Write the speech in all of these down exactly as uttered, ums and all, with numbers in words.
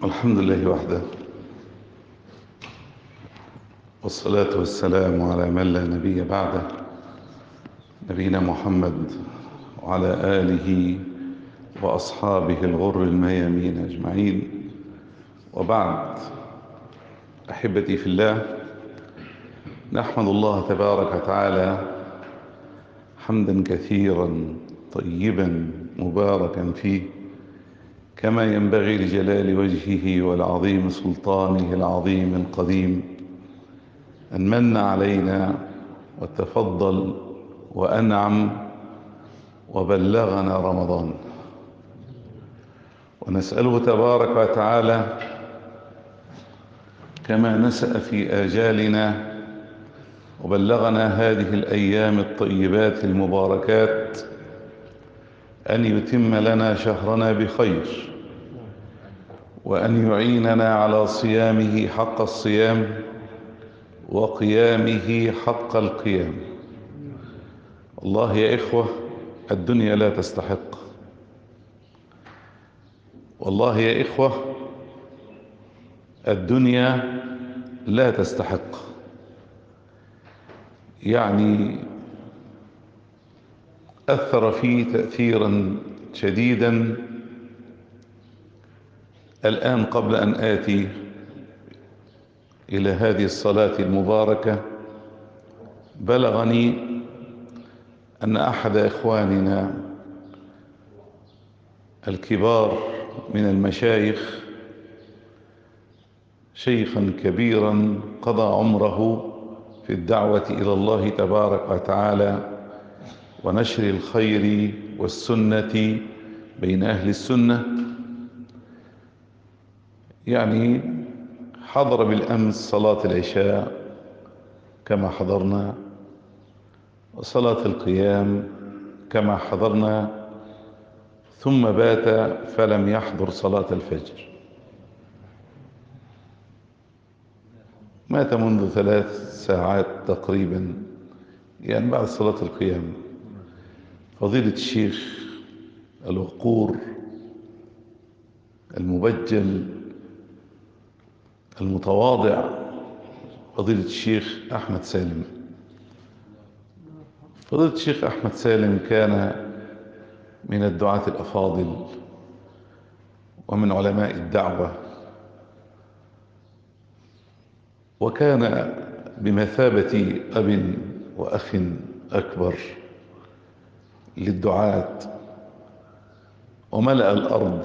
الحمد لله وحده، والصلاة والسلام على من لا نبي بعده، نبينا محمد وعلى آله وأصحابه الغر الميامين أجمعين. وبعد، أحبتي في الله، نحمد الله تبارك وتعالى حمدا كثيرا طيبا مباركا فيه، كما ينبغي لجلال وجهه والعظيم سلطانه العظيم القديم، أن من علينا وتفضل وأنعم وبلغنا رمضان. ونسأله تبارك وتعالى كما نسأ في آجالنا وبلغنا هذه الأيام الطيبات المباركات أن يتم لنا شهرنا بخير، وأن يعيننا على صيامه حق الصيام وقيامه حق القيام. الله يا إخوة، الدنيا لا تستحق، والله يا إخوة الدنيا لا تستحق. يعني أثر فيه تأثيرا شديدا الآن قبل أن آتي إلى هذه الصلاة المباركة. بلغني أن أحد إخواننا الكبار من المشايخ، شيخا كبيرا قضى عمره في الدعوة إلى الله تبارك وتعالى ونشر الخير والسنة بين أهل السنة، يعني حضر بالأمس صلاة العشاء كما حضرنا، وصلاة القيام كما حضرنا، ثم بات فلم يحضر صلاة الفجر. مات منذ ثلاث ساعات تقريبا، يعني بعد صلاة القيام. فضيلة الشيخ الوقور المبجل المتواضع، فضيلة الشيخ أحمد سالم. فضيلة الشيخ أحمد سالم كان من الدعاة الأفاضل ومن علماء الدعوة، وكان بمثابة أب وأخ أكبر للدعاة، وملأ الأرض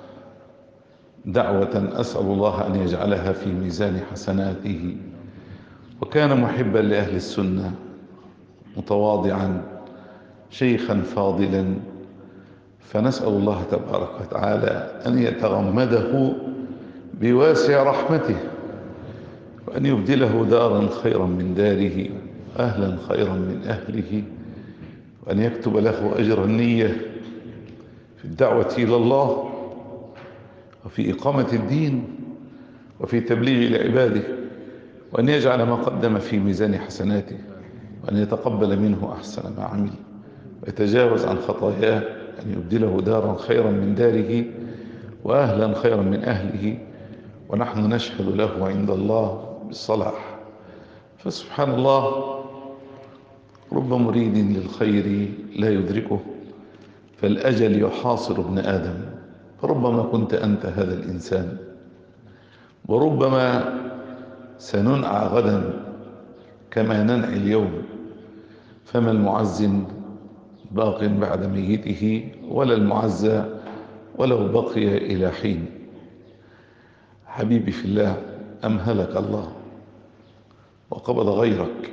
دعوة أسأل الله أن يجعلها في ميزان حسناته. وكان محبا لأهل السنة، متواضعا، شيخا فاضلا. فنسأل الله تبارك وتعالى أن يتغمده بواسع رحمته، وأن يبدله دارا خيرا من داره، أهلا خيرا من أهله، وأن يكتب له أجر النية في الدعوة إلى الله وفي إقامة الدين وفي تبليغ لعباده، وأن يجعل ما قدم في ميزان حسناته، وأن يتقبل منه أحسن ما عمل، ويتجاوز عن خطاياه، أن يبدله دارا خيرا من داره وأهلا خيرا من أهله. ونحن نشهد له عند الله بالصلاح. فسبحان الله، رب مريد للخير لا يدركه، فالأجل يحاصر ابن آدم. فربما كنت أنت هذا الإنسان، وربما سننعى غدا كما ننعي اليوم. فما المعز باق بعد ميته، ولا المعزى ولو بقي إلى حين. حبيبي في الله، أمهلك الله وقبض غيرك،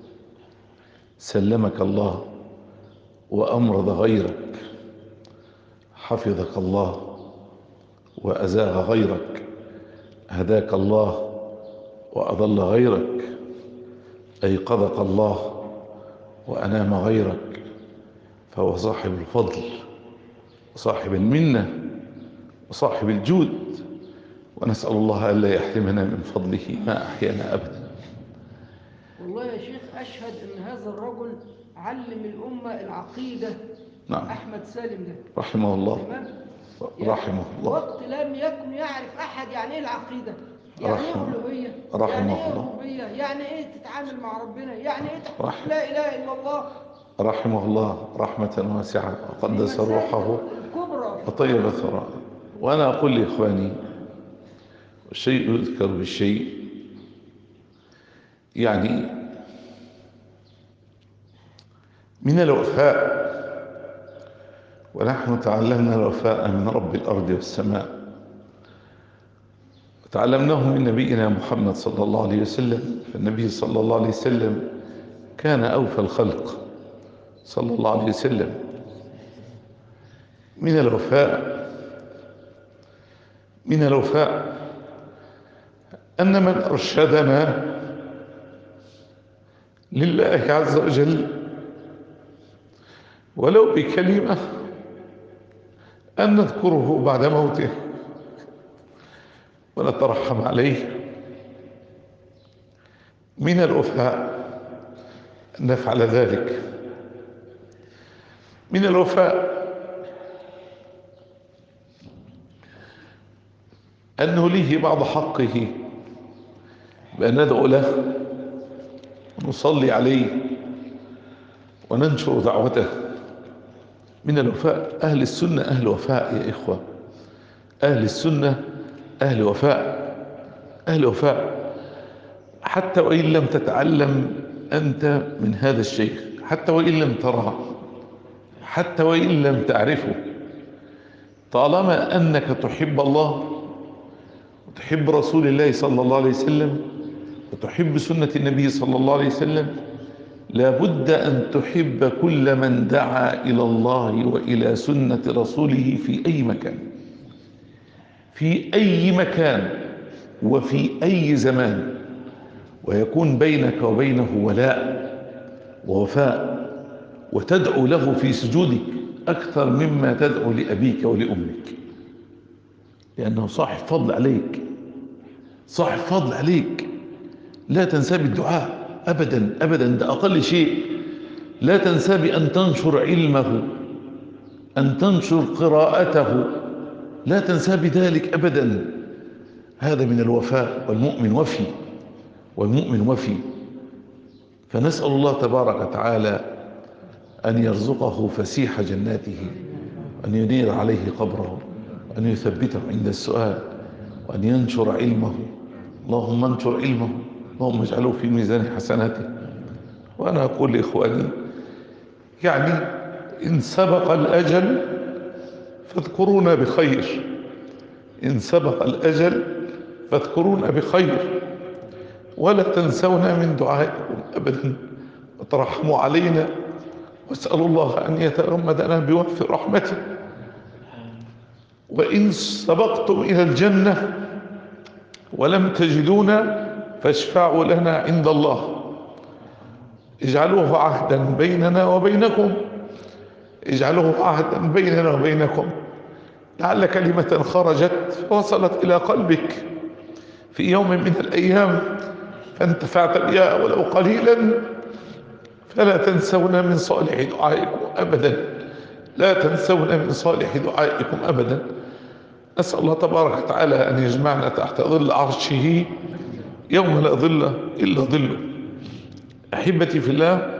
سلمك الله وأمرض غيرك، حفظك الله وأزاغ غيرك، هداك الله وأضل غيرك، أيقظك الله وأنام غيرك. فهو صاحب الفضل وصاحب المنة وصاحب الجود، ونسأل الله ألا يحرمنا من فضله ما أحيانا أبدا. والله يا شيخ، أشهد أن هذا الرجل علم الأمة العقيدة. نعم، أحمد سالم ده رحمه الله. تمام. رحمه الله. وقت لم يكن يعرف أحد يعني إيه العقيدة، يعني إيه رحمه ألوهية، رحمه يعني إيه الله. ربوبية، يعني إيه تتعامل مع ربنا، يعني إيه تقول رحمه لا إله إلا الله. رحمه الله رحمة واسعة، دي وقدس مسائل روحه الكبرى. وطيب ثراه. وأنا أقول لإخواني، الشيء يذكر بالشيء، يعني من الوفاء، ونحن تعلمنا الوفاء من رب الأرض والسماء، وتعلمناه من نبينا محمد صلى الله عليه وسلم. فالنبي صلى الله عليه وسلم كان أوفى الخلق صلى الله عليه وسلم. من الوفاء من الوفاء أن من أرشدنا لله عز وجل ولو بكلمة أن نذكره بعد موته ونترحم عليه. من الوفاء أن نفعل ذلك. من الوفاء أن نوليه بعض حقه بأن ندعو له ونصلي عليه وننشر دعوته. من الوفاء. أهل السنة أهل وفاء يا إخوة، أهل السنة أهل وفاء، أهل وفاء. حتى وإن لم تتعلم أنت من هذا الشيخ، حتى وإن لم تراه، حتى وإن لم تعرفه، طالما أنك تحب الله وتحب رسول الله صلى الله عليه وسلم وتحب سنة النبي صلى الله عليه وسلم، لابد أن تحب كل من دعا إلى الله وإلى سنة رسوله في أي مكان، في أي مكان وفي أي زمان، ويكون بينك وبينه ولاء ووفاء، وتدعو له في سجودك أكثر مما تدعو لأبيك ولأمك، لأنه صاحب فضل عليك، صاحب فضل عليك. لا تنسى بالدعاء أبدا أبدا، ده أقل شيء. لا تنسى بأن تنشر علمه، أن تنشر قراءته، لا تنسى بذلك أبدا. هذا من الوفاء، والمؤمن وفي، والمؤمن وفي. فنسأل الله تبارك وتعالى أن يرزقه فسيح جناته، أن ينير عليه قبره، أن يثبته عند السؤال، وأن ينشر علمه. اللهم انشر علمه، اللهم اجعله في ميزان حسناته. وأنا أقول لإخواني، يعني إن سبق الأجل فاذكرونا بخير، إن سبق الأجل فاذكرونا بخير، ولا تنسونا من دعائكم أبدا، وترحموا علينا، واسألوا الله أن يتغمدنا بوفر رحمته. وإن سبقتم إلى الجنة ولم تجدونا فاشفعوا لنا عند الله، اجعلوه عهدا بيننا وبينكم، اجعلوه عهدا بيننا وبينكم، لعل كلمة خرجت وصلت إلى قلبك في يوم من الأيام فانتفعت بها ولو قليلا، فلا تنسونا من صالح دعائكم أبدا، لا تنسونا من صالح دعائكم أبدا. أسأل الله تبارك وتعالى أن يجمعنا تحت ظل عرشه يوم لا ظل إلا ظله. أحبتي في الله،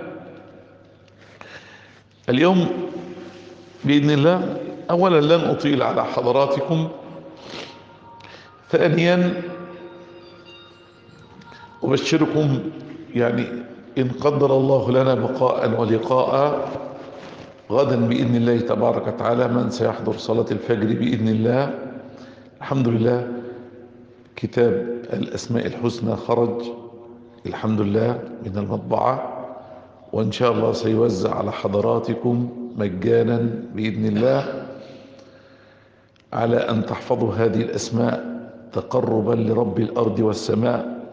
اليوم بإذن الله أولا لن أطيل على حضراتكم، ثانيا أبشركم يعني إن قدر الله لنا بقاء ولقاء غدا بإذن الله تبارك وتعالى، من سيحضر صلاة الفجر بإذن الله. الحمد لله كتاب الأسماء الحسنى خرج الحمد لله من المطبعة، وإن شاء الله سيوزع على حضراتكم مجانا بإذن الله، على أن تحفظوا هذه الأسماء تقربا لرب الأرض والسماء،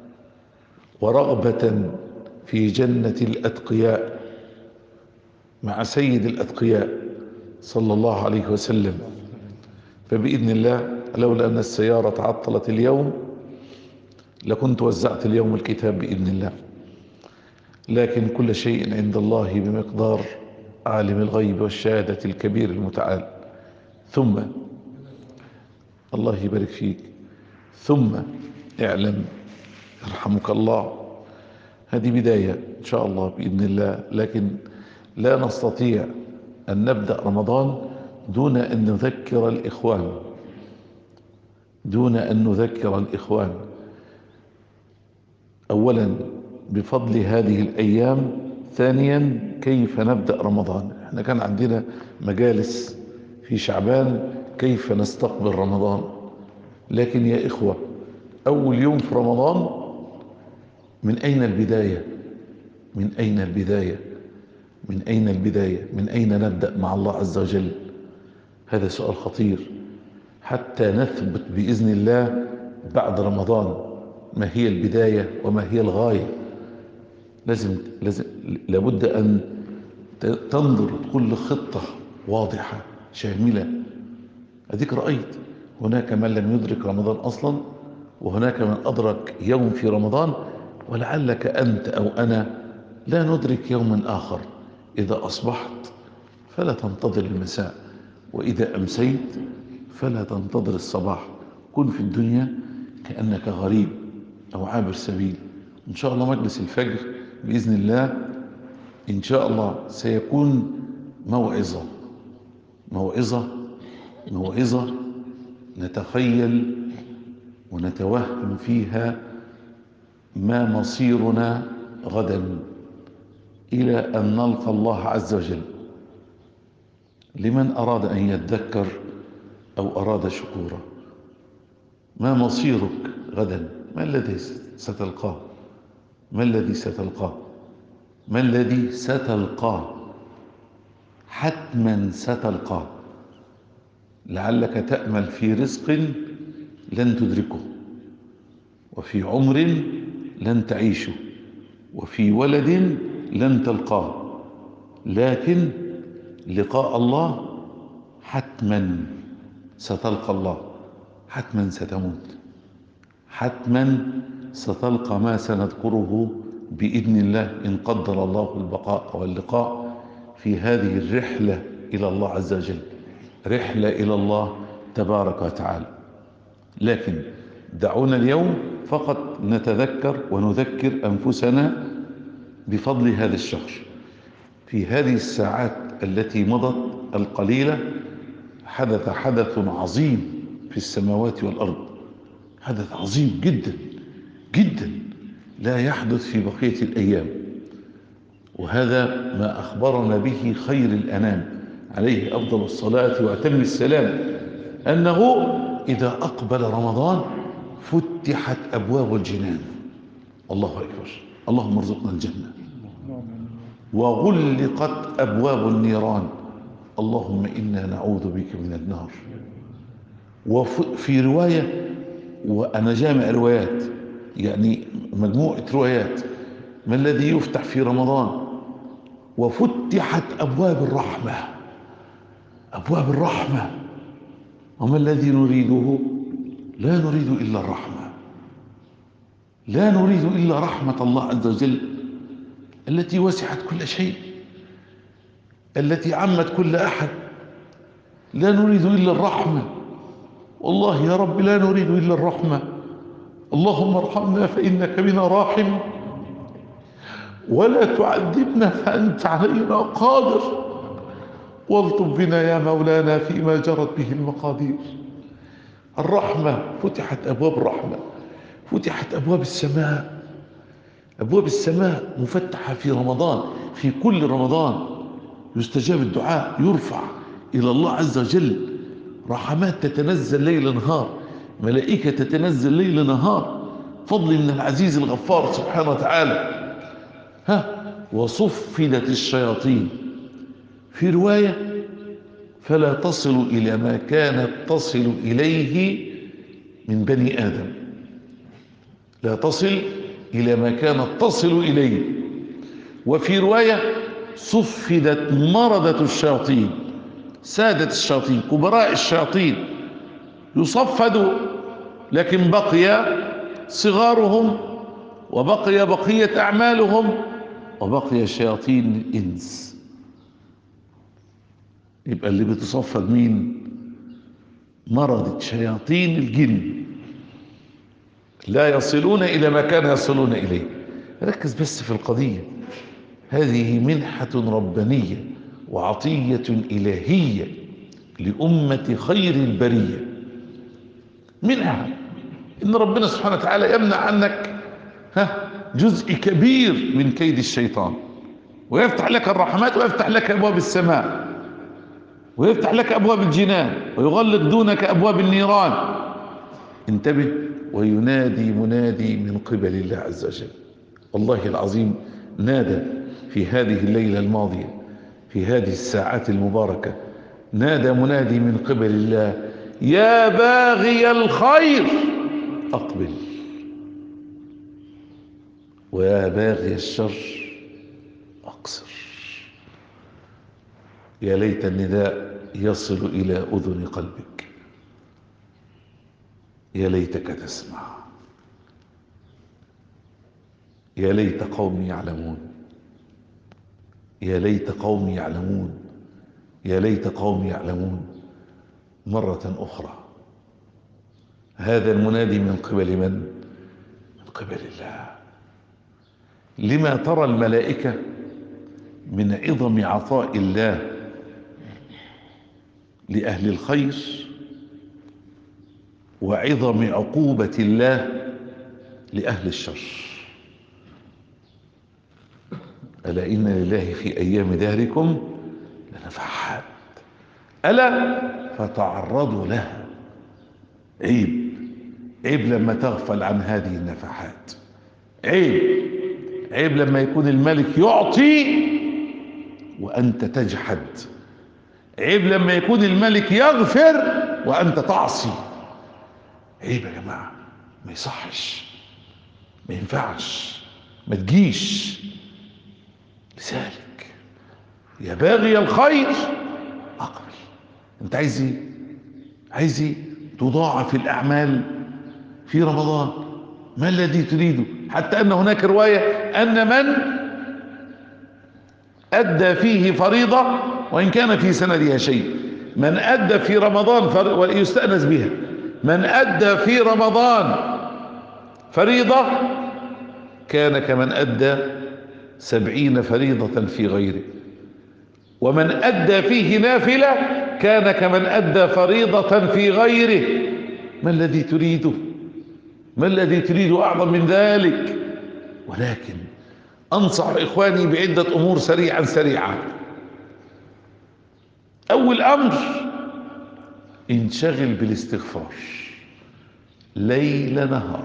ورغبة في جنة الأتقياء مع سيد الأتقياء صلى الله عليه وسلم. فبإذن الله لولا أن السيارة تعطلت اليوم لكنت وزعت اليوم الكتاب بإذن الله، لكن كل شيء عند الله بمقدار، عالم الغيب والشهادة الكبير المتعال. ثم الله يبارك فيك، ثم اعلم يرحمك الله، هذه بداية إن شاء الله بإذن الله، لكن لا نستطيع أن نبدأ رمضان دون أن نذكر الإخوان دون أن نذكر الإخوان أولا بفضل هذه الأيام، ثانيا كيف نبدأ رمضان. احنا كان عندنا مجالس في شعبان كيف نستقبل رمضان، لكن يا إخوة أول يوم في رمضان من أين البداية؟ من أين البداية؟ من أين البداية؟ من أين نبدأ مع الله عز وجل؟ هذا سؤال خطير حتى نثبت بإذن الله بعد رمضان ما هي البداية وما هي الغاية. لازم, لازم لابد أن تنظر كل خطة واضحة شاملة. أديك رأيت هناك من لم يدرك رمضان أصلا، وهناك من أدرك يوم في رمضان، ولعلك أنت أو أنا لا ندرك يوما آخر. إذا أصبحت فلا تنتظر المساء، وإذا أمسيت فلا تنتظر الصباح. كن في الدنيا كأنك غريب أو عابر سبيل. إن شاء الله مجلس الفجر بإذن الله إن شاء الله سيكون موعظة موعظة موعظة نتخيل ونتوهم فيها ما مصيرنا غدا إلى أن نلقى الله عز وجل. لمن أراد أن يتذكر أو أراد شكورا، ما مصيرك غدا؟ ما الذي ستلقاه؟ ما الذي ستلقاه؟ ما الذي ستلقاه؟ حتما ستلقاه. لعلك تأمل في رزق لن تدركه، وفي عمر لن تعيشه، وفي ولد لن تلقاه، لكن لقاء الله حتما ستلقى الله. حتما ستموت، حتما ستلقى ما سنذكره بإذن الله إن قدر الله البقاء واللقاء في هذه الرحلة إلى الله عز وجل، رحلة إلى الله تبارك وتعالى. لكن دعونا اليوم فقط نتذكر ونذكر أنفسنا بفضل هذا الشهر. في هذه الساعات التي مضت القليلة حدث حدث عظيم في السماوات والأرض، حدث عظيم جدا جدا لا يحدث في بقية الأيام، وهذا ما أخبرنا به خير الأنام عليه أفضل الصلاة وأتم السلام، أنه إذا أقبل رمضان فتحت أبواب الجنان. الله أكبر، اللهم ارزقنا الجنة. وغلقت أبواب النيران، اللهم إنا نعوذ بك من النار. وفي رواية، وأنا جامع روايات يعني مجموعة روايات، ما الذي يفتح في رمضان؟ وفتحت أبواب الرحمة، أبواب الرحمة. وما الذي نريده؟ لا نريد إلا الرحمة، لا نريد إلا رحمة الله عز وجل التي وسعت كل شيء، التي عمت كل أحد. لا نريد إلا الرحمة، والله يا رب لا نريد إلا الرحمة. اللهم ارحمنا فإنك بنا راحم، ولا تعذبنا فأنت علينا قادر، والطف بنا يا مولانا فيما جرت به المقادير. الرحمة، فتحت أبواب الرحمة، فتحت أبواب السماء، أبواب السماء مفتحة في رمضان، في كل رمضان يستجاب الدعاء، يرفع إلى الله عز وجل رحمات تتنزل ليل نهار، ملائكة تتنزل ليل نهار، فضل من العزيز الغفار سبحانه وتعالى. ها وصفدت الشياطين. في رواية فلا تصل إلى ما كانت تصل إليه من بني آدم، لا تصل إلى ما كانت تصل إليه. وفي رواية صفدت مرضة الشياطين، سادة الشياطين، كبراء الشياطين يصفدوا، لكن بقي صغارهم، وبقي بقية أعمالهم، وبقي شياطين الإنس. يبقى اللي بتصفد مين؟ مرضت شياطين الجن لا يصلون إلى ما كان يصلون إليه. ركز بس في القضية، هذه منحة ربانية وعطية إلهية لأمة خير البرية. منحة إن ربنا سبحانه وتعالى يمنع عنك ها جزء كبير من كيد الشيطان، ويفتح لك الرحمات، ويفتح لك أبواب السماء، ويفتح لك أبواب الجنان، ويغلق دونك أبواب النيران. انتبه، وينادي منادي من قبل الله عز وجل. والله العظيم نادى في هذه الليلة الماضية، في هذه الساعات المباركة، نادى منادي من قبل الله: يا باغي الخير أقبل، ويا باغي الشر أقصر. يا ليت النداء يصل إلى أذن قلبك، يا ليتك تسمع، يا ليت قومي يعلمون، يا ليت قومي يعلمون، يا ليت قومي يعلمون. مرة أخرى هذا المنادي من قبل من؟ من قبل الله. لما ترى الملائكة من عظم عطاء الله لأهل الخير وعظم عقوبة الله لأهل الشر. ألا إن لله في أيام دهركم لنفحات، ألا فتعرضوا لها. عيب عيب لما تغفل عن هذه النفحات، عيب عيب لما يكون الملك يعطي وأنت تجحد، عيب لما يكون الملك يغفر وأنت تعصي. عيب يا جماعة، ما يصحش، ما ينفعش، ما تجيش. لذلك يا باغي الخير أقبل. انت عايز ايه؟ عايز ايه؟ تضاعف الأعمال في رمضان. ما الذي تريده؟ حتى أن هناك رواية أن من أدى فيه فريضة وإن كان في سندها شيء، من أدى في رمضان ويستأنس بها، من أدى في رمضان فريضة كان كمن أدى سبعين فريضة في غيره، ومن أدى فيه نافلة كان كمن أدى فريضة في غيره. ما الذي تريده؟ ما الذي تريده أعظم من ذلك؟ ولكن أنصح إخواني بعدة أمور سريعا سريعا. أول أمر، انشغل بالاستغفار ليل نهار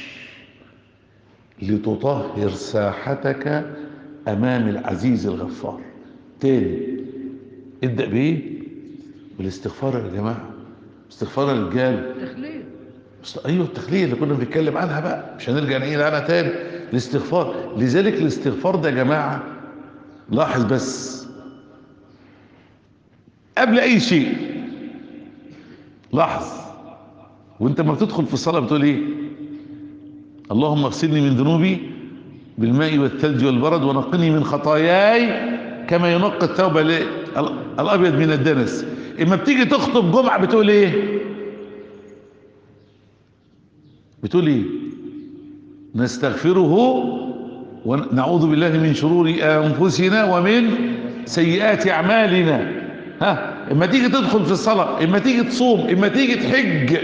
لتطهر ساحتك أمام العزيز الغفار. تاني، ابدأ بإيه؟ بالاستغفار يا جماعة، استغفار الرجال. تخليل. ايوه التخليل اللي كنا بنتكلم عنها بقى، مش هنرجع نعيد عنها تاني. الاستغفار، لذلك الاستغفار ده يا جماعة لاحظ بس قبل اي شيء، لاحظ وانت ما بتدخل في الصلاة بتقول ايه؟ اللهم اغسلني من ذنوبي بالماء والثلج والبرد ونقني من خطاياي كما ينقى الثوب الابيض من الدنس. اما بتيجي تخطب جمعة بتقول ايه؟ بتقول ايه؟ نستغفره ونعوذ بالله من شرور انفسنا ومن سيئات اعمالنا. ها، اما تيجي تدخل في الصلاة، اما تيجي تصوم، اما تيجي تحج.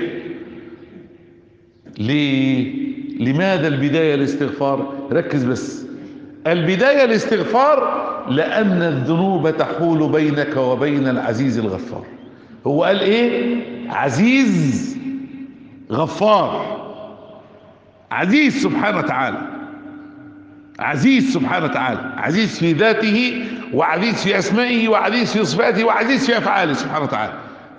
ليه؟ لماذا البداية الاستغفار؟ ركز بس، البداية الاستغفار لأن الذنوب تحول بينك وبين العزيز الغفار. هو قال ايه؟ عزيز غفار. عزيز سبحانه وتعالى، عزيز سبحانه وتعالى، عزيز في ذاته، وعزيز في أسمائه، وعزيز في صفاته، وعزيز في أفعاله سبحانه وتعالى.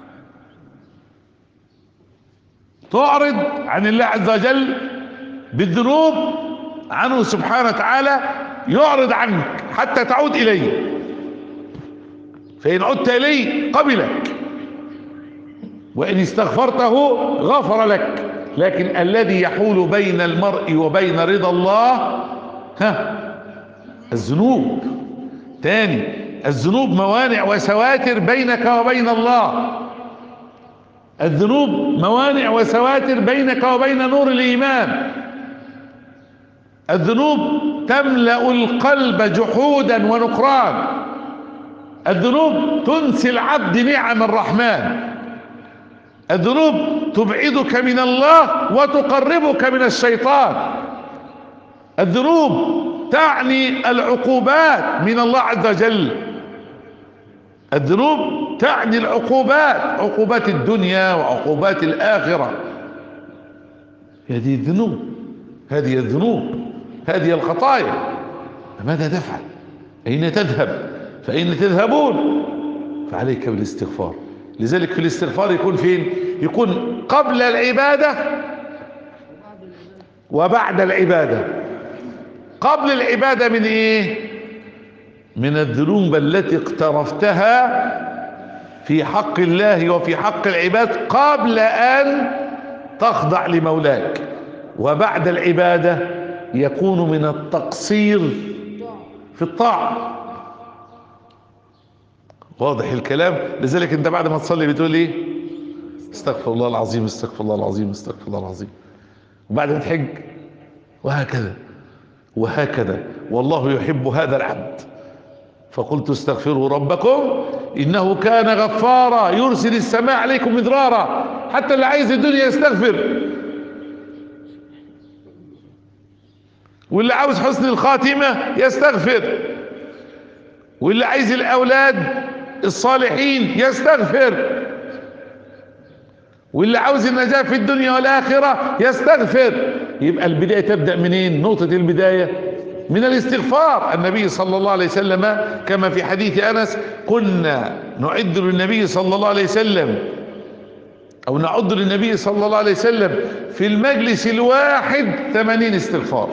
تعرض عن الله عز وجل بالذنوب عنه سبحانه وتعالى، يعرض عنك حتى تعود إليه، فإن عدت إليه قبلك، وإن استغفرته غفر لك. لكن الذي يحول بين المرء وبين رضا الله ها الذنوب. تاني، الذنوب موانع وسواتر بينك وبين الله. الذنوب موانع وسواتر بينك وبين نور الإيمان. الذنوب تملأ القلب جحودا ونكران. الذنوب تنسي العبد نعم الرحمن. الذنوب تبعدك من الله وتقربك من الشيطان. الذنوب تعني العقوبات من الله عز وجل. الذنوب تعني العقوبات، عقوبات الدنيا وعقوبات الآخرة. هذه الذنوب، هذه الذنوب، هذه الخطايا. فماذا تفعل؟ أين تذهب؟ فأين تذهبون؟ فعليك بالاستغفار. لذلك في الاستغفار يكون فين؟ يكون قبل العبادة وبعد العبادة. قبل العبادة من ايه؟ من الذنوب التي اقترفتها في حق الله وفي حق العباد قبل ان تخضع لمولاك. وبعد العبادة يكون من التقصير في الطاعة. واضح الكلام؟ لذلك انت بعد ما تصلي بتقول ايه؟ استغفر الله العظيم، استغفر الله العظيم، استغفر الله العظيم. وبعد ما تحج وهكذا وهكذا. والله يحب هذا العبد. فقلت استغفروا ربكم انه كان غفارا يرسل السماء عليكم مدرارا. حتى اللي عايز الدنيا يستغفر، واللي عاوز حسن الخاتمة يستغفر، واللي عايز الاولاد الصالحين يستغفر، واللي عاوز النجاة في الدنيا والآخرة يستغفر. يبقى البداية تبدأ منين؟ نقطة البداية من الاستغفار. النبي صلى الله عليه وسلم كما في حديث أنس: كنا نعد للنبي صلى الله عليه وسلم أو نعد للنبي صلى الله عليه وسلم في المجلس الواحد ثمانين استغفار.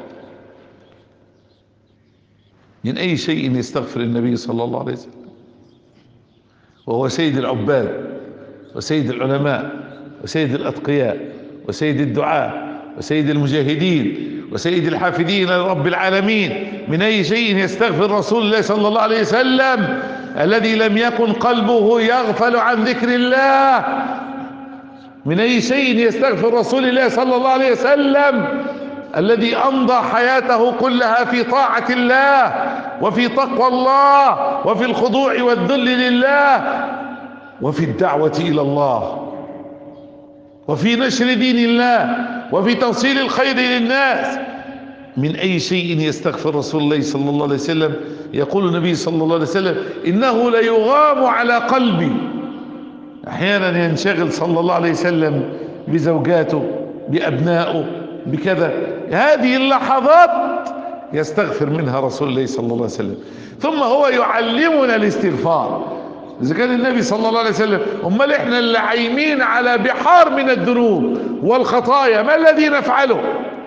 من أي شيء يستغفر النبي صلى الله عليه وسلم، وهو سيد العباد وسيد العلماء وسيد الأتقياء وسيد الدعاء وسيد المجاهدين وسيد الحافدين لرب العالمين. من أي شيء يستغفر رسول الله صلى الله عليه وسلم الذي لم يكن قلبه يغفل عن ذكر الله؟ من أي شيء يستغفر رسول الله صلى الله عليه وسلم الذي أمضى حياته كلها في طاعة الله وفي تقوى الله وفي الخضوع والذل لله وفي الدعوة إلى الله وفي نشر دين الله وفي توصيل الخير للناس؟ من أي شيء يستغفر رسول الله صلى الله عليه وسلم؟ يقول النبي صلى الله عليه وسلم: إنه ليغام على قلبي. أحيانا ينشغل صلى الله عليه وسلم بزوجاته بأبنائه بكذا. هذه اللحظات يستغفر منها رسول الله صلى الله عليه وسلم. ثم هو يعلمنا الاستغفار. إذا كان النبي صلى الله عليه وسلم، امال احنا اللي عايمين على بحار من الذنوب والخطايا، ما الذي نفعله؟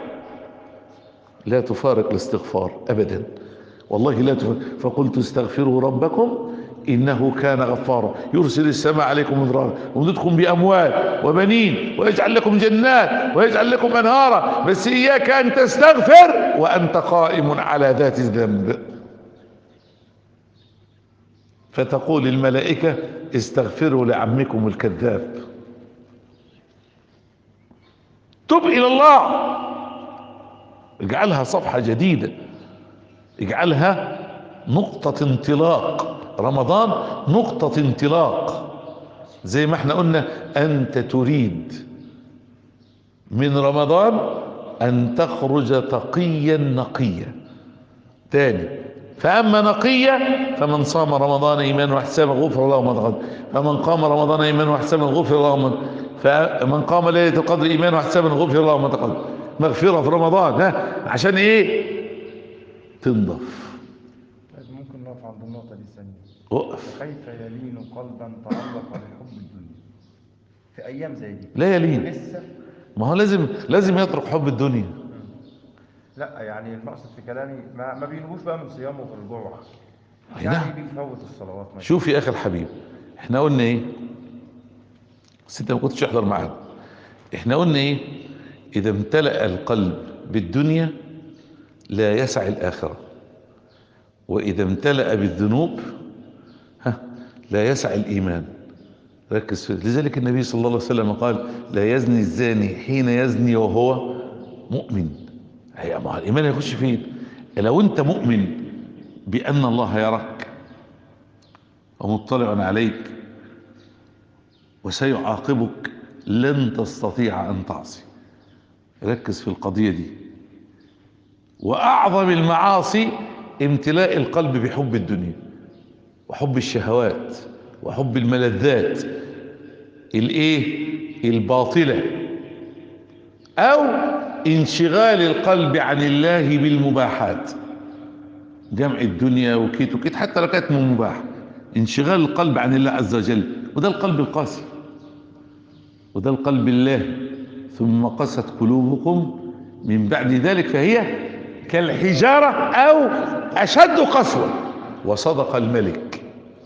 لا تفارق الاستغفار أبدا، والله لا تفارق. فقلت استغفروا ربكم إنه كان غفارا يرسل السماء عليكم مدرارا ويمددكم بأموال وبنين ويجعل لكم جنات ويجعل لكم أنهارا. بس إياك أن تستغفر وأنت قائم على ذات الذنب. فتقول الملائكة: استغفروا لعمكم الكذاب. تب إلى الله، اجعلها صفحة جديدة، اجعلها نقطة انطلاق. رمضان نقطة انطلاق. زي ما احنا قلنا: أنت تريد من رمضان أن تخرج تقيا نقيا. تاني: فأما نقيا فمن صام رمضان إيمانا واحتسابا غفر له ما تقدم، فمن قام رمضان إيمانا واحتسابا غفر له ما تقدم، فمن قام ليلة القدر إيمانا واحتسابا غفر له ما تقدم. مغفرة في رمضان. ها عشان إيه؟ تنضف. ممكن نقف عند النقطة دي ثانية. وقف. كيف يلين قلبا تعلق بحب الدنيا في أيام زي دي؟ لا يلين. لسه. ما هو لازم لازم يترك حب الدنيا. لا يعني المقصد في كلامي ما, ما بينبوش بقى من صيامه في الجوع، أي يعني نعم. بيفوت الصلوات. شوف يا أخي الحبيب، احنا قلنا ايه؟ بس انت ما كنتش تحضر معانا. احنا قلنا ايه؟ إذا امتلأ القلب بالدنيا لا يسع الآخرة، وإذا امتلأ بالذنوب ها لا يسع الإيمان. ركز في لذلك النبي صلى الله عليه وسلم قال لا يزني الزاني حين يزني وهو مؤمن. هي مع الإيمان يخش فين؟ لو أنت مؤمن بأن الله يراك ومطلع عليك وسيعاقبك لن تستطيع أن تعصي. ركز في القضية دي. وأعظم المعاصي امتلاء القلب بحب الدنيا وحب الشهوات وحب الملذات الايه الباطلة، او انشغال القلب عن الله بالمباحات، جمع الدنيا وكيت وكيت حتى لو كانت من مباح، انشغال القلب عن الله عز وجل. وده القلب القاسي، وده القلب الله. ثم قست قلوبكم من بعد ذلك فهي كالحجارة او اشد قسوة. وصدق الملك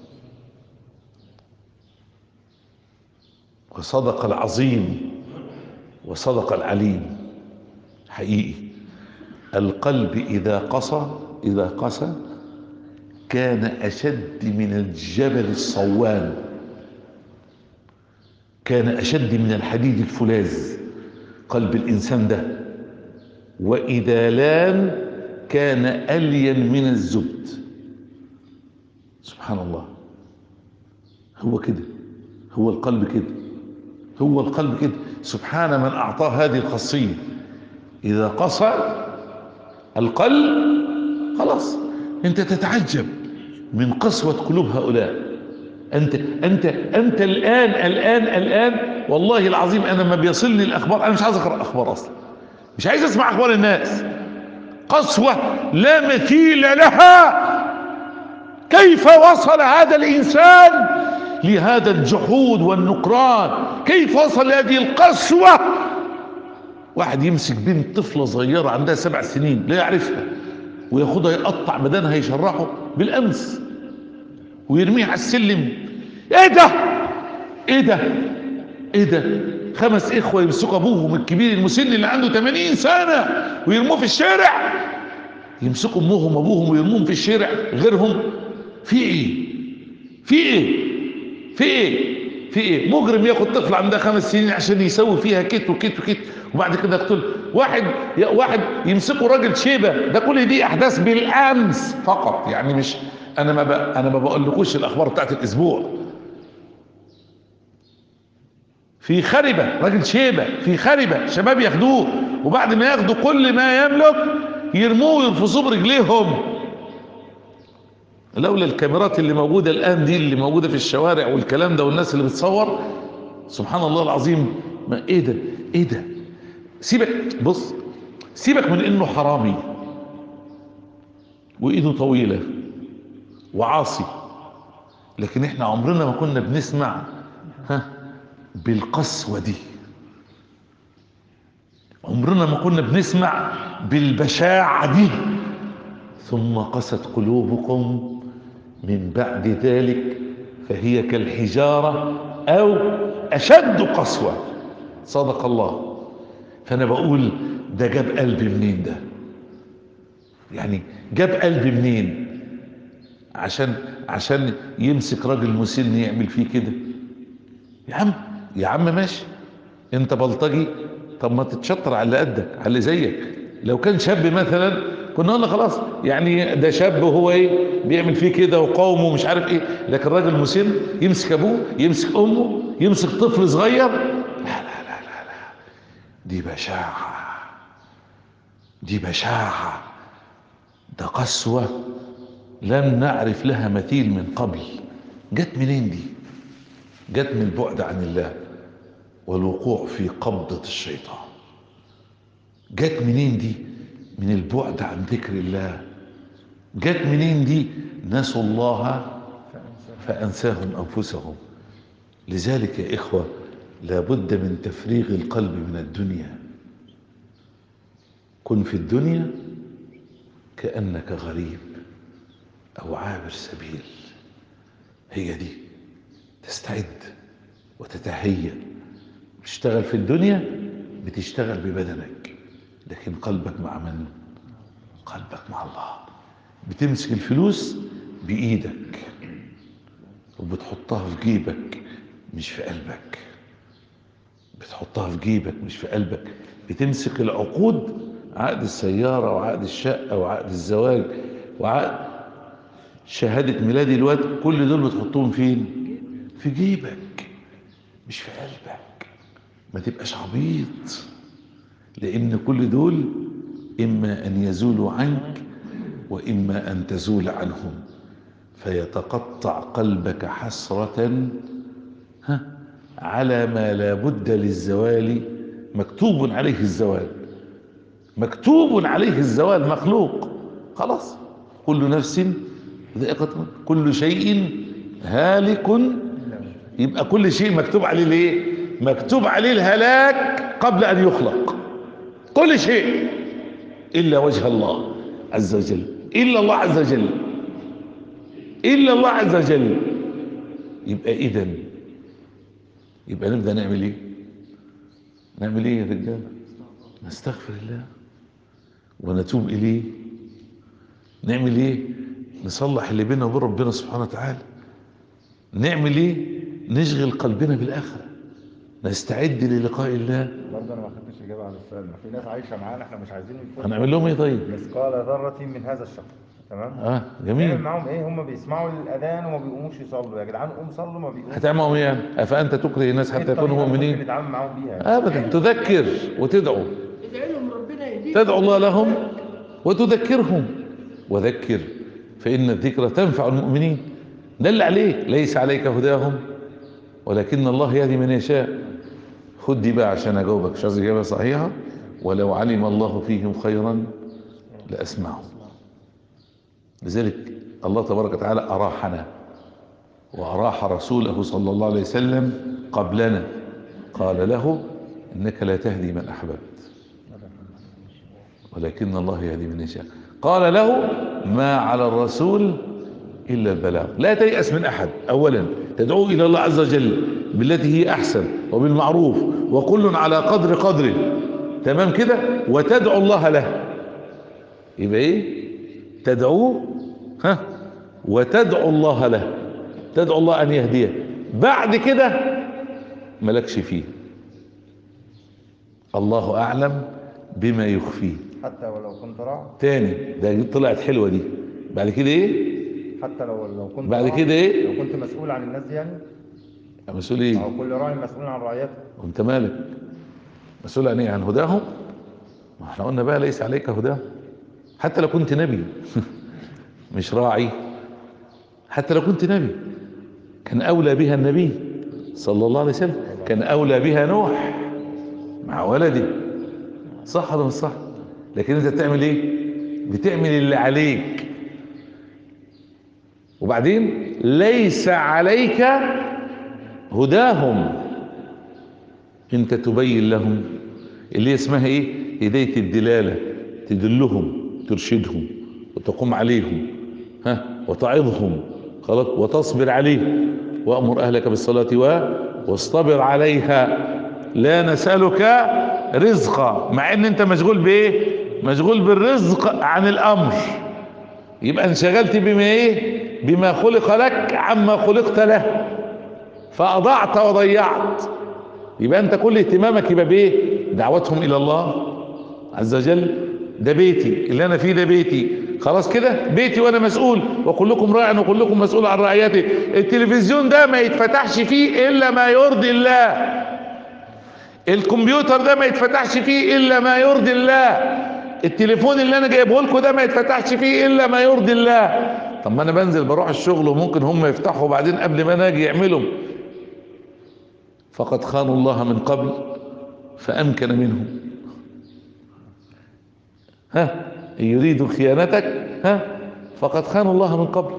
وصدق العظيم وصدق العليم. حقيقي القلب إذا قسى إذا قسى كان أشد من الجبل الصوان، كان أشد من الحديد الفولاذ قلب الإنسان ده. وإذا لان كان ألين من الزبد. سبحان الله. هو كده، هو القلب كده، هو القلب كده. سبحان من أعطاه هذه الخاصية. إذا قسى القلب خلاص أنت تتعجب من قسوة قلوب هؤلاء. أنت أنت أنت الآن الآن الآن والله العظيم أنا ما بيصلني الأخبار، أنا مش عايز أقرأ أخبار أصلا، مش عايز أسمع أخبار الناس. قسوة لا مثيل لها. كيف وصل هذا الإنسان لهذا الجحود والنكران؟ كيف وصل لهذه القسوة؟ واحد يمسك بنت طفلة صغيرة عندها سبع سنين لا يعرفها وياخدها يقطع بدنها يشرحه بالأمس ويرميها على السلم. ايه ده ايه ده ايه ده؟ خمس اخوة يمسكوا ابوهم الكبير المسن اللي عنده ثمانين سنة ويرموه في الشارع، يمسكوا امهم وابوهم ويرموهم في الشارع غيرهم. في ايه في ايه في ايه في ايه؟ مجرم ياخد طفل عندها خمس سنين عشان يسوي فيها كت وكت وكت وبعد كده يقتل واحد. واحد يمسكوا راجل شيبه. ده كل دي احداث بالامس فقط، يعني مش انا ما بقى انا ما بقولكوش الاخبار بتاعت الاسبوع. في خربه راجل شيبه في خربه شباب ياخدوه وبعد ما ياخدوا كل ما يملك يرموه ويرفصوه برجليهم. لولا الكاميرات اللي موجودة الآن دي اللي موجودة في الشوارع والكلام ده والناس اللي بتصور، سبحان الله العظيم. ما ايه ده ايه ده؟ سيبك بص سيبك من انه حرامي وايده طويلة وعاصي، لكن احنا عمرنا ما كنا بنسمع ها بالقسوة دي، عمرنا ما كنا بنسمع بالبشاعة دي. ثم قست قلوبكم من بعد ذلك فهي كالحجارة أو أشد قسوة. صدق الله. فأنا بقول ده جاب قلبي منين؟ ده يعني جاب قلبي منين عشان عشان يمسك راجل مسن يعمل فيه كده؟ يا عم يا عم ماشي انت بلطجي، طب ما تتشطر على اللي قدك على اللي زيك. لو كان شاب مثلا كنا قلنا خلاص يعني ده شاب وهو ايه بيعمل فيه كده وقومه مش عارف ايه، لكن راجل مسن يمسك ابوه يمسك امه يمسك طفل صغير، لا لا لا لا لا، دي بشاعة، دي بشاعة، ده قسوة لم نعرف لها مثيل من قبل. جت منين دي؟ جت من البعد عن الله والوقوع في قبضة الشيطان. جت منين دي؟ من البعد عن ذكر الله. جت منين دي؟ نسوا الله فأنساهم أنفسهم. لذلك يا إخوة لابد من تفريغ القلب من الدنيا. كن في الدنيا كأنك غريب أو عابر سبيل. هي دي، تستعد وتتهيأ. تشتغل في الدنيا بتشتغل ببدنك، لكن قلبك مع من؟ قلبك مع الله. بتمسك الفلوس بإيدك وبتحطها في جيبك مش في قلبك، بتحطها في جيبك مش في قلبك. بتمسك العقود، عقد السيارة وعقد الشقة وعقد الزواج وعقد شهادة ميلادي الواد، كل دول بتحطهم فين؟ في جيبك مش في قلبك. ما تبقاش عبيط، لأن كل دول إما أن يزولوا عنك وإما أن تزول عنهم، فيتقطع قلبك حسرة ها على ما لا بد للزوال، مكتوب عليه الزوال، مكتوب عليه الزوال، مخلوق خلاص. كل نفس ذائقة، كل شيء هالك. يبقى كل شيء مكتوب عليه ليه؟ مكتوب عليه الهلاك قبل ان يخلق، كل شيء الا وجه الله عز وجل، الا الله عز وجل، الا الله عز وجل. يبقى اذا يبقى نبدأ نعمل ايه؟ نعمل ايه يا رجال؟ نستغفر الله ونتوب اليه. نعمل ايه؟ نصلح اللي بيننا وبين ربنا سبحانه وتعالى. نعمل ايه؟ نشغل قلبنا بالاخره، نستعد للقاء الله. برضه انا ما خدتش اجابه على السؤال. ما في ناس عايشه معانا احنا مش عايزين يفوتوا، هنعمل لهم ايه طيب؟ مثقال ذره من هذا الشخص، تمام؟ اه نعمل جميل. معاهم ايه؟ هم بيسمعوا الاذان وما بيقوموش يصلوا. يا جدعان قوم صلوا، ما بيقوموش. هتعمل معهم ايه يعني؟ افانت تكره الناس حتى يكونوا ممكن مؤمنين؟ نتعامل معاهم بيها ابدا. تذكر وتدعو، ادعي لهم ربنا يهديك، تدعو الله لهم وتذكرهم. وذكر فإن الذكرى تنفع المؤمنين. دل عليك، ليس عليك هداهم ولكن الله يهدي من يشاء. خد دي بقى عشان اجاوبك، مش عايز اجابه صحيحه. ولو علم الله فيهم خيرا لاسمعهم. لذلك الله تبارك وتعالى اراحنا واراح رسوله صلى الله عليه وسلم قبلنا، قال له انك لا تهدي من احببت ولكن الله يهدي من يشاء. قال له ما على الرسول الا البلاغ. لا تيأس من احد. اولا تدعو الى الله عز وجل بالتي هي احسن وبالمعروف، وكل على قدر قدره، تمام كده، وتدعو الله له. يبقى ايه؟ تدعوه ها وتدعو الله له، تدعو الله ان يهديه. بعد كده ملكش فيه، الله اعلم بما يخفيه. حتى ولو كنت راعي. تاني ده طلعت حلوه دي. بعد كده ايه؟ حتى لو لو كنت بعد راعي، كده ايه؟ لو كنت مسؤول عن الناس دي يعني. مسؤول ايه؟ او كل راعي مسؤول عن رعيته. وانت مالك؟ مسؤول عن ايه؟ عن هداهم؟ ما احنا قلنا بقى ليس عليك هداهم. حتى لو كنت نبي مش راعي، حتى لو كنت نبي كان اولى بها النبي صلى الله عليه وسلم، كان اولى بها نوح مع ولده، صح ولا مش صح؟ لكن انت بتعمل ايه؟ بتعمل اللي عليك. وبعدين ليس عليك هداهم، انت تبين لهم اللي هي اسمها ايه؟ هداية الدلالة، تدلهم ترشدهم وتقوم عليهم ها وتعظهم خلاص، وتصبر عليه. وأمر أهلك بالصلاة و واصطبر عليها لا نسألك رزقا. مع ان انت مشغول بايه؟ مشغول بالرزق عن الامر. يبقى انشغلت بما ايه؟ بما خلق لك عما خلقت له، فاضعت وضيعت. يبقى انت كل اهتمامك يبقى بايه؟ دعوتهم الى الله عز وجل. ده بيتي اللي انا فيه، ده بيتي خلاص كده، بيتي وانا مسؤول، وكلكم راع وكلكم مسؤول عن رعيته. التلفزيون ده ما يتفتحش فيه الا ما يرضي الله، الكمبيوتر ده ما يتفتحش فيه الا ما يرضي الله، التليفون اللي انا جايبه لكم ده ما يتفتحش فيه الا ما يرضي الله. طب ما انا بنزل بروح الشغل وممكن هم يفتحوا وبعدين قبل ما انا اجي يعملوا. فقد خانوا الله من قبل فامكن منهم. ها إن يريدوا خيانتك ها فقد خانوا الله من قبل.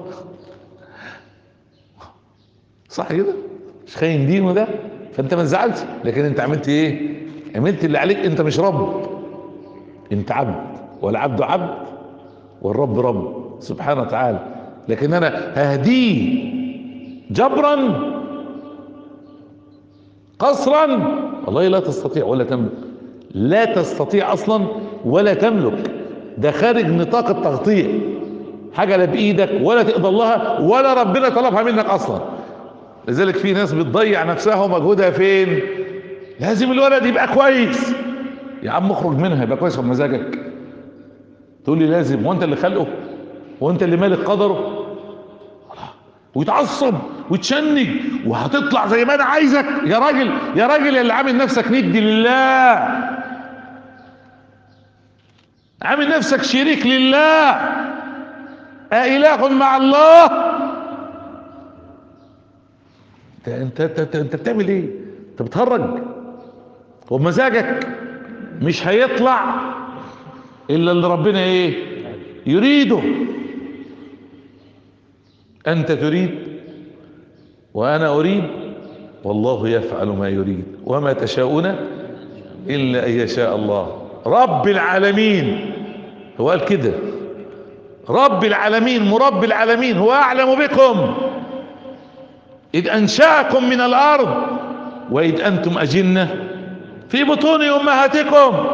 صح كده؟ مش خاين دينه ده، فانت ما تزعلش. لكن انت عملت ايه؟ عملت اللي عليك. انت مش رب، انت عبد، والعبد عبد والرب رب سبحانه وتعالى. لكن انا ههديه جبرا قصرا، والله لا تستطيع ولا تملك، لا تستطيع اصلا ولا تملك. ده خارج نطاق التغطية، حاجة لا بايدك ولا تقدر لها ولا ربنا طلبها منك اصلا. لذلك في ناس بتضيع نفسها ومجهودها فين؟ لازم الولد يبقى كويس. يا عم اخرج منها، يبقى كويس بمزاجك. تقول لي لازم؟ وانت اللي خلقه؟ وانت اللي مالك قدره؟ ويتعصب ويتشنج وهتطلع زي ما انا عايزك. يا راجل يا راجل، اللي عامل نفسك ند لله، عامل نفسك شريك لله، أإله مع الله. انت انت انت, انت بتعمل ايه؟ انت بتهرج وبمزاجك. مش هيطلع الا اللي ربنا ايه يريده. انت تريد وانا اريد، والله يفعل ما يريد، وما تشاءون الا ان يشاء الله رب العالمين. هو قال كده، رب العالمين مرب العالمين، هو اعلم بكم اذ انشاكم من الارض واذ انتم اجنه في بطون امهاتكم.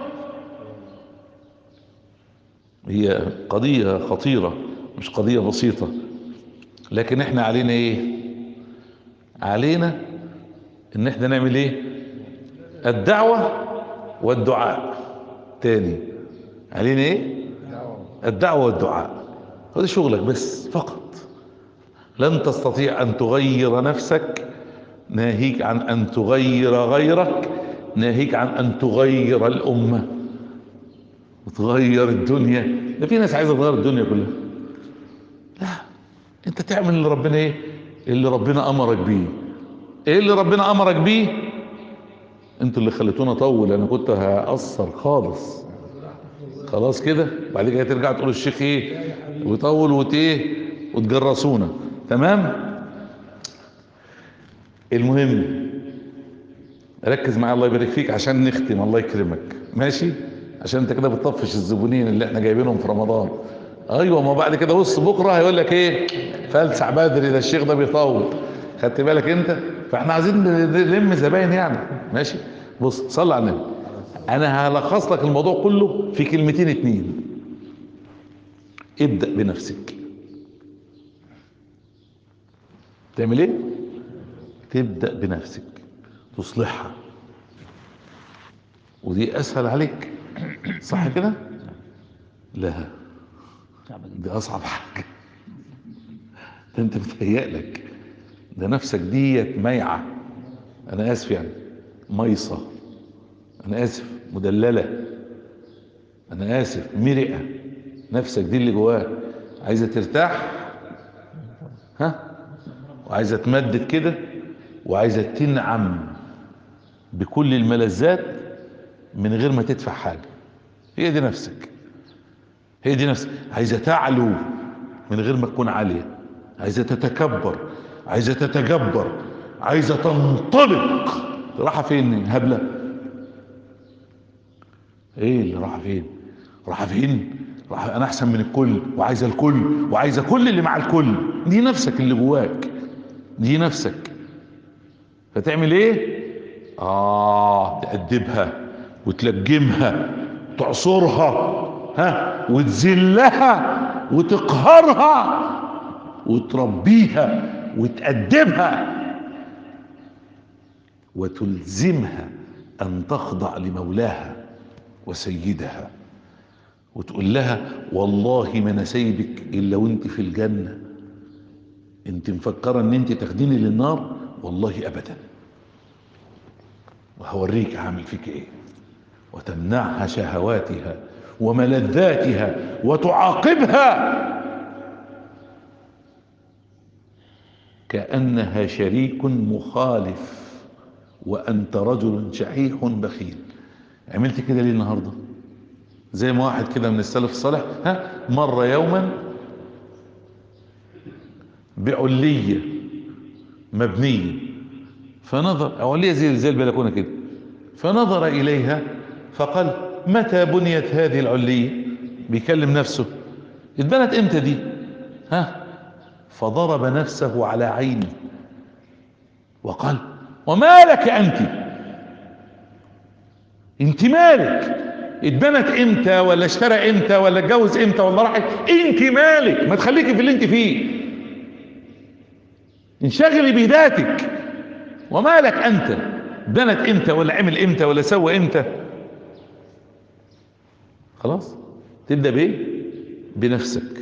هي قضية خطيرة، مش قضية بسيطة. لكن احنا علينا ايه؟ علينا ان احنا نعمل ايه؟ الدعوة والدعاء. تاني، علينا ايه؟ الدعوة والدعاء. هذا شغلك بس فقط. لن تستطيع ان تغير نفسك، ناهيك عن ان تغير غيرك، ناهيك عن ان تغير الامة وتغير الدنيا. ده في ناس عايزة تغير الدنيا كلها. لا، انت تعمل اللي ربنا ايه؟ اللي ربنا امرك بيه. ايه اللي ربنا امرك بيه؟ انتوا اللي خليتونا اطول، انا كنت هقصر خالص. خلاص كده، بعد كده ترجع تقول الشيخ ايه ويطول وتيه وتجرسونا. تمام. المهم ركز معايا الله يبارك فيك عشان نختم. الله يكرمك، ماشي؟ عشان انت كده بتطفش الزبونين اللي احنا جايبينهم في رمضان. ايوه، ما بعد كده بص بكره هيقول لك ايه؟ فلسع بدري، ده الشيخ ده بيطول. خدت بالك انت؟ فاحنا عايزين نلم زباين يعني. ماشي، بص صلي على النبي. انا هلخص لك الموضوع كله في كلمتين اتنين. ابدأ بنفسك. تعمل ايه؟ تبدأ بنفسك تصلحها، ودي اسهل عليك، صح كده؟ لا، دي اصعب حاجة. ده انت بتهيألك، ده نفسك ديت ميعة، انا اسف يعني ميصة، انا اسف مدللة، انا اسف مرئة. نفسك دي اللي جواك عايزة ترتاح، ها، وعايزة تمدد كده، وعايزة تنعم بكل الملذات من غير ما تدفع حاجة. هي دي نفسك، هي دي نفسك. عايزة تعلو من غير ما تكون عالية، عايزة تتكبر، عايزة تتجبر، عايزة تنطلق. راحة فين هبلة؟ ايه اللي راحة فين؟ راحة فين؟ راحة انا احسن من الكل، وعايزة الكل، وعايزة كل اللي مع الكل. دي نفسك اللي جواك، دي نفسك. فتعمل ايه؟ اه تأدبها وتلجمها، تعصرها، ها، وتذلها وتقهرها وتربيها وتأدبها وتلزمها ان تخضع لمولاها وسيدها، وتقول لها والله ما انا سايبك الا وانت في الجنة. انت مفكرة ان انت تاخديني للنار؟ والله ابدا، وهوريك هعمل فيك ايه. وتمنعها شهواتها وملذاتها وتعاقبها كأنها شريك مخالف وأنت رجل شحيح بخيل. عملت كده ليه النهاردة؟ زي ما واحد كده من السلف الصالح، ها، مر يوما بعلية مبنية فنظر، علية زي زي البلكونة كده، فنظر إليها فقال متى بنيت هذه العلية؟ بيكلم نفسه، اتبنت امتى دي؟ ها، فضرب نفسه على عينه وقال وما لك انت؟ انت مالك؟ اتبنت امتى ولا اشترى امتى ولا اتجوز امتى ولا راحت؟ انت مالك؟ ما تخليكي في اللي انت فيه. انشغلي بذاتك. وما لك انت، بنت امتى ولا عمل امتى ولا سوى امتى؟ خلاص تبدأ بايه؟ بنفسك،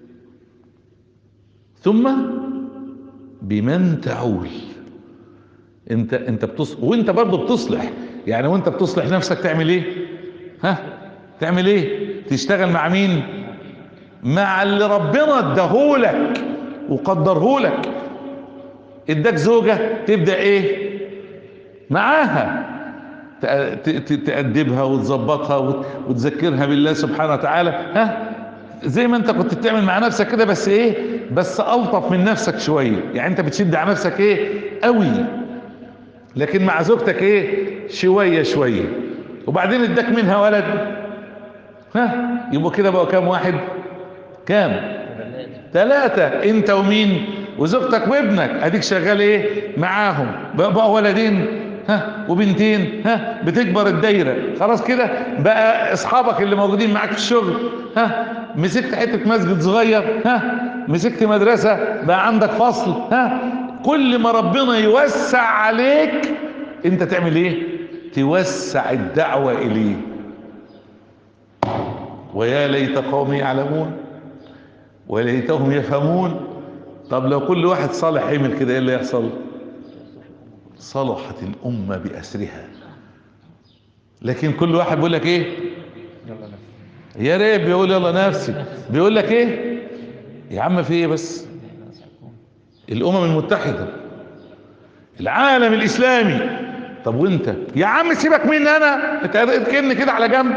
ثم بمن تعول. انت انت بتصلح، وانت برضه بتصلح. يعني وانت بتصلح نفسك تعمل ايه؟ ها تعمل ايه؟ تشتغل مع مين؟ مع اللي ربنا اداهولك وقدرهولك. اداك زوجة، تبدأ ايه معاها؟ تأدبها وتظبطها وتذكرها بالله سبحانه وتعالى. ها زي ما انت كنت بتعمل مع نفسك كده، بس ايه؟ بس ألطف من نفسك شوية. يعني انت بتشد على نفسك ايه قوي، لكن مع زوجتك ايه؟ شوية شوية. وبعدين اداك منها ولد، ها يبقوا كده بقوا كام واحد؟ كام؟ ثلاثة. انت ومين؟ وزوجتك وابنك. اديك شغال ايه معاهم؟ بقى ولدين ها وبنتين. ها بتكبر الدايرة خلاص كده. بقى اصحابك اللي موجودين معاك في الشغل، ها مسكت حتة مسجد صغير، ها مسكت مدرسة، بقى عندك فصل. ها كل ما ربنا يوسع عليك انت تعمل ايه؟ توسع الدعوة اليه. ويا ليت قومي يعلمون وليتهم يفهمون. طب لو كل واحد صالح يعمل كده ايه اللي يحصل؟ صلحت الامة بأسرها. لكن كل واحد بيقول لك ايه؟ يا ريت بيقول يلا نفسي. بيقول لك ايه يا عم؟ في ايه بس؟ الامم المتحدة، العالم الاسلامي. طب وانت يا عم سيبك مني انا، انت اركني كده على جنب.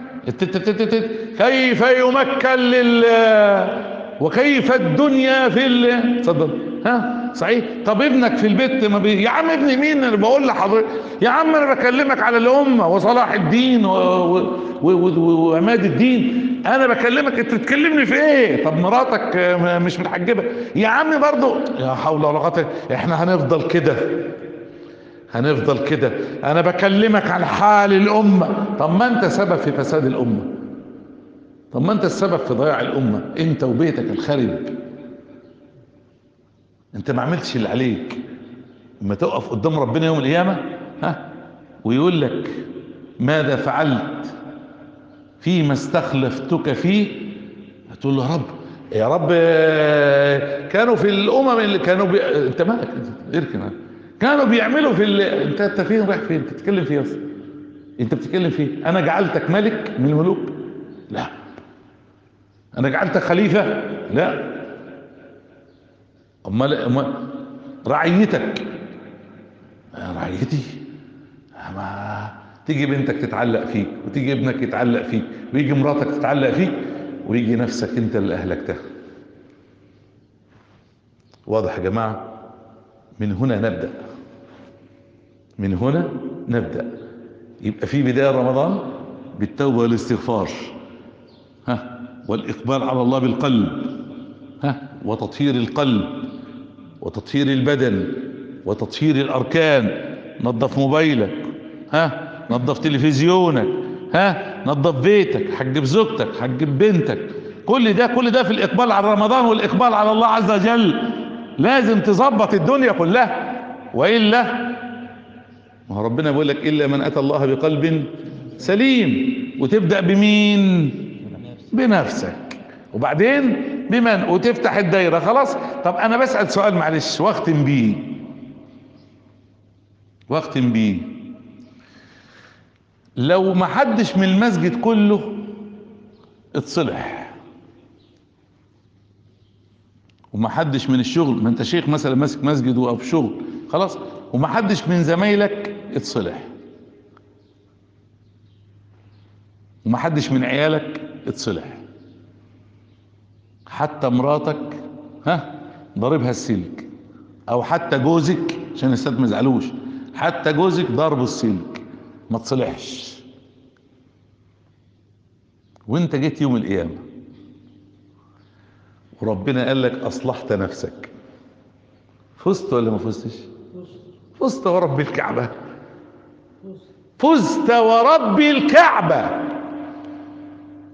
كيف يمكن لل وكيف الدنيا في ال اتفضل. ها صحيح. طب ابنك في البيت ما بي... يا عم ابني مين؟ انا بقول لحضرتك يا عم انا بكلمك على الامه وصلاح الدين وعماد الدين. انا بكلمك، انت بتكلمني في ايه؟ طب مراتك مش متحجبه يا عم برضو؟ يا حول ولا قوه. احنا هنفضل كده، هنفضل كده. انا بكلمك عن حال الامه. طب ما انت سبب في فساد الامه، طب ما انت السبب في ضياع الامه، انت وبيتك الخرب. انت ما عملتش اللي عليك. لما تقف قدام ربنا يوم القيامه ها ويقول لك ماذا فعلت فيما استخلفتك فيه، هتقول له يا رب يا رب كانوا في الامم اللي كانوا بي... انت مالك؟ اركن. كانوا بيعملوا في ال... انت انت فين رايح فين؟ انت بتتكلم فيه اصلا؟ انت بتتكلم فيه؟ انا جعلتك ملك من الملوك؟ لا. انا جعلتك خليفة؟ لا. امال امال رعيتك؟ رعيتي ما تيجي بنتك تتعلق فيك، وتيجي ابنك يتعلق فيك، ويجي مراتك تتعلق فيك، ويجي نفسك انت اللي اهلكتها. واضح يا جماعة؟ من هنا نبدأ، من هنا نبدأ. يبقى في بداية رمضان بالتوبة والاستغفار، ها والإقبال على الله بالقلب، ها وتطهير القلب وتطهير البدن وتطهير الأركان. نظف موبايلك، ها نظف تلفزيونك، ها نظف بيتك، حجب زوجتك، حجب بنتك. كل ده كل ده في الإقبال على رمضان والإقبال على الله عز وجل. لازم تظبط الدنيا كلها، وإلا ما هو ربنا بيقول لك إلا من أتى الله بقلب سليم. وتبدأ بمين؟ بنفسك، وبعدين بمن، وتفتح الدايرة. خلاص. طب أنا بسأل سؤال معلش واختم بيه، واختم بيه. لو ما حدش من المسجد كله اتصلح، وما حدش من الشغل، ما انت شيخ مثلا ماسك مسجد او في شغل خلاص، وما حدش من زمايلك اتصلح، وما حدش من عيالك اتصلح، حتى مراتك ها ضاربها السلك، او حتى جوزك، عشان الستات ما يزعلوش، حتى جوزك ضاربه السلك، ما تصلحش، وانت جيت يوم القيامة وربنا قال لك اصلحت نفسك، فزت ولا ما فزتش؟ فزت ورب الكعبة، فزت ورب الكعبة.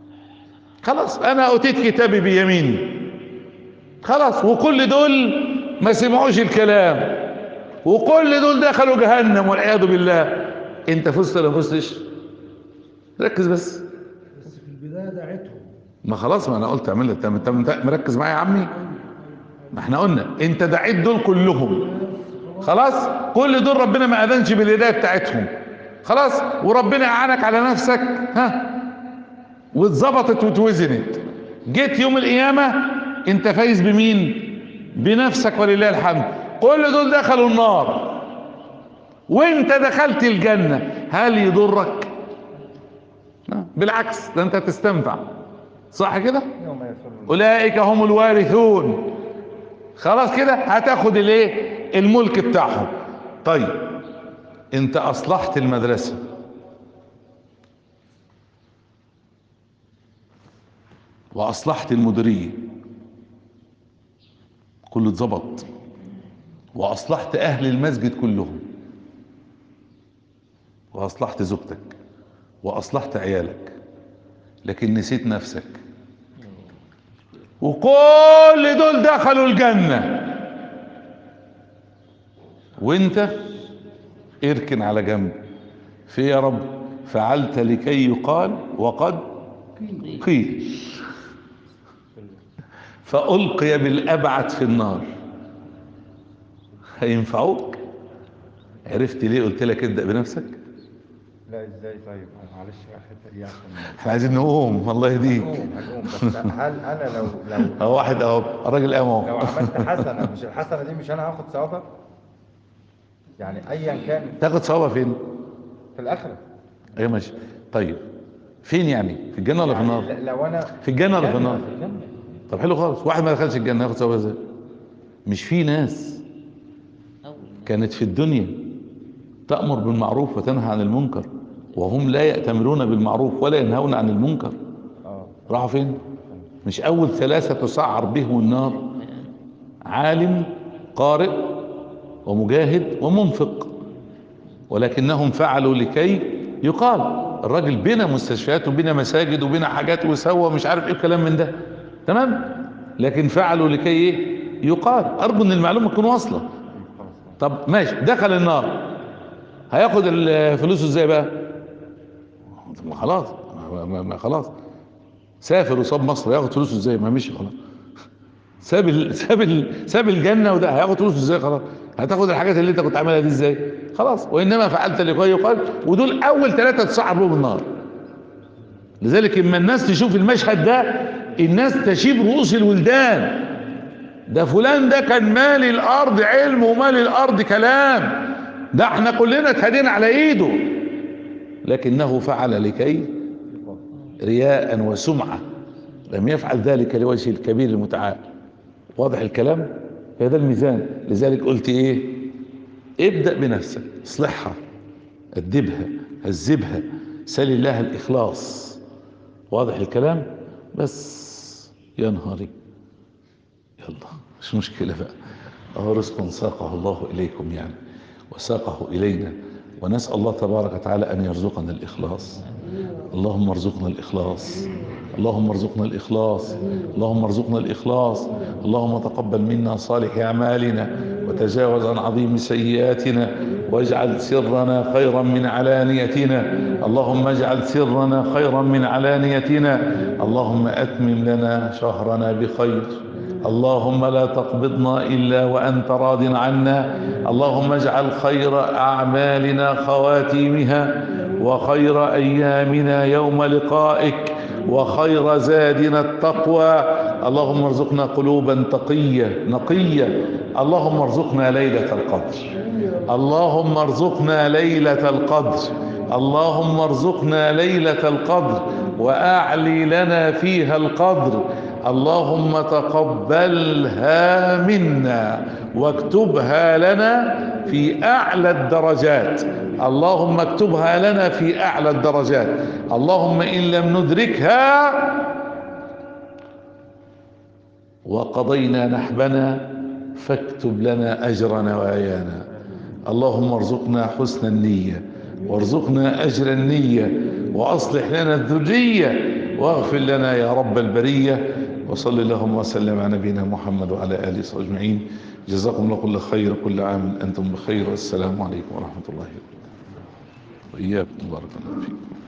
خلاص انا اوتيت كتابي بيميني خلاص. وكل دول ما سمعوش الكلام، وكل دول دخلوا جهنم والعياذ بالله. انت فزت ولا ما فزتش؟ ركز بس. بس في البداية دعيتهم. ما خلاص، ما انا قلت اعمل لك. انت مركز معايا يا عمي؟ ما احنا قلنا انت دعيت دول كلهم، خلاص كل دول ربنا ما اذنش بالهدايه بتاعتهم، خلاص، وربنا اعانك على نفسك، ها، واتظبطت واتوزنت. جيت يوم القيامه انت فايز بمين؟ بنفسك ولله الحمد. كل دول دخلوا النار وانت دخلت الجنه، هل يضرك؟ بالعكس، ده انت تستنفع، صح كده؟ اولئك هم الوارثون. خلاص كده هتاخد الايه؟ الملك بتاعهم. طيب انت اصلحت المدرسة، واصلحت المديرية، كله اتظبط، واصلحت اهل المسجد كلهم، واصلحت زوجتك، واصلحت عيالك، لكن نسيت نفسك، وكل دول دخلوا الجنة وانت اركن على جنب. في يا رب فعلت لكي يقال وقد قيل، فألقي بالأبعد في النار. هينفعوك؟ عرفت ليه قلت لك ابدأ بنفسك؟ لا ازاي؟ طيب معلش بقى الحته دي عشان احنا عايزين نقوم، الله يهديك. هنقوم هنقوم بس هل انا لو لو اهو واحد اهو، الراجل قام اهو. لو عملت حسنه، مش الحسنه دي مش انا هاخد ثوابها؟ يعني ايا كان تاخد ثوابها فين؟ في الاخره. ايوه ماشي. طيب فين يعني؟ في الجنة ولا في يعني النار؟ لو انا في الجنة ولا في النار؟ في الجنة. طب حلو خالص. واحد ما دخلش الجنة ياخد ثوابها ازاي؟ مش في ناس كانت في الدنيا تأمر بالمعروف وتنهى عن المنكر وهم لا يأتمرون بالمعروف ولا ينهون عن المنكر؟ اه راحوا فين؟ مش أول ثلاثة تسعر بهم النار؟ عالم، قارئ، ومجاهد، ومنفق، ولكنهم فعلوا لكي يقال. الراجل بنا مستشفيات وبنا مساجد وبنا حاجات وسوى مش عارف ايه الكلام من ده، تمام، لكن فعلوا لكي ايه؟ يقال. ارجو ان المعلومه تكون واصله. طب ماشي، دخل النار، هياخد الفلوس ازاي بقى؟ ما خلاص، ما ما خلاص سافر وصاب مصر، هياخد فلوسه ازاي؟ ما مشي خلاص، ساب ال... ساب ال... ساب الجنه، وده هياخد فلوسه ازاي؟ خلاص، هتاخد الحاجات اللي انت كنت عاملها دي ازاي؟ خلاص. وانما فعلت لكي يقال، ودول اول ثلاثه تصعب لهم النار. لذلك اما الناس تشوف المشهد ده الناس تشيب رؤوس الولدان. ده فلان ده كان مالي الارض علم ومالي الارض كلام، ده احنا كلنا اتهدينا على ايده، لكنه فعل لكي رياء وسمعة، لم يفعل ذلك لوجه الكبير المتعال. واضح الكلام؟ هذا الميزان. لذلك قلت ايه؟ ابدأ بنفسك، اصلحها، ادبها، هذبها، سل الله الاخلاص. واضح الكلام؟ بس يا نهاري، يلا مش مشكلة بقى، اهو رزق ساقه الله اليكم يعني، وساقه الينا، ونسأل الله تبارك وتعالى ان يرزقنا الاخلاص. اللهم ارزقنا الاخلاص، اللهم ارزقنا الاخلاص، اللهم ارزقنا الاخلاص. اللهم تقبل منا صالح اعمالنا، وتجاوز عن عظيم سيئاتنا، واجعل سرنا خيرا من علانيتنا. اللهم اجعل سرنا خيرا من علانيتنا. اللهم اتمم لنا شهرنا بخير. اللهم لا تقبضنا الا وانت راض عنا. اللهم اجعل خير اعمالنا خواتيمها، وخير ايامنا يوم لقائك، وخير زادنا التقوى. اللهم ارزقنا قلوبا تقية نقية. اللهم ارزقنا ليلة القدر، اللهم ارزقنا ليلة القدر، اللهم ارزقنا ليلة القدر، واعلي لنا فيها القدر. اللهم تقبلها منا واكتبها لنا في اعلى الدرجات. اللهم اكتبها لنا في اعلى الدرجات. اللهم ان لم ندركها وقضينا نحبنا فاكتب لنا اجر نوايانا. اللهم ارزقنا حسن النية، وارزقنا اجر النية، واصلح لنا الذرية، واغفر لنا يا رب البرية. وصل اللهم وسلم على نبينا محمد وعلى اله وصحبه اجمعين. جزاكم الله كل خير، كل عام أنتم بخير، والسلام عليكم ورحمة الله وبركاته. وإياكم بارك الله فيكم.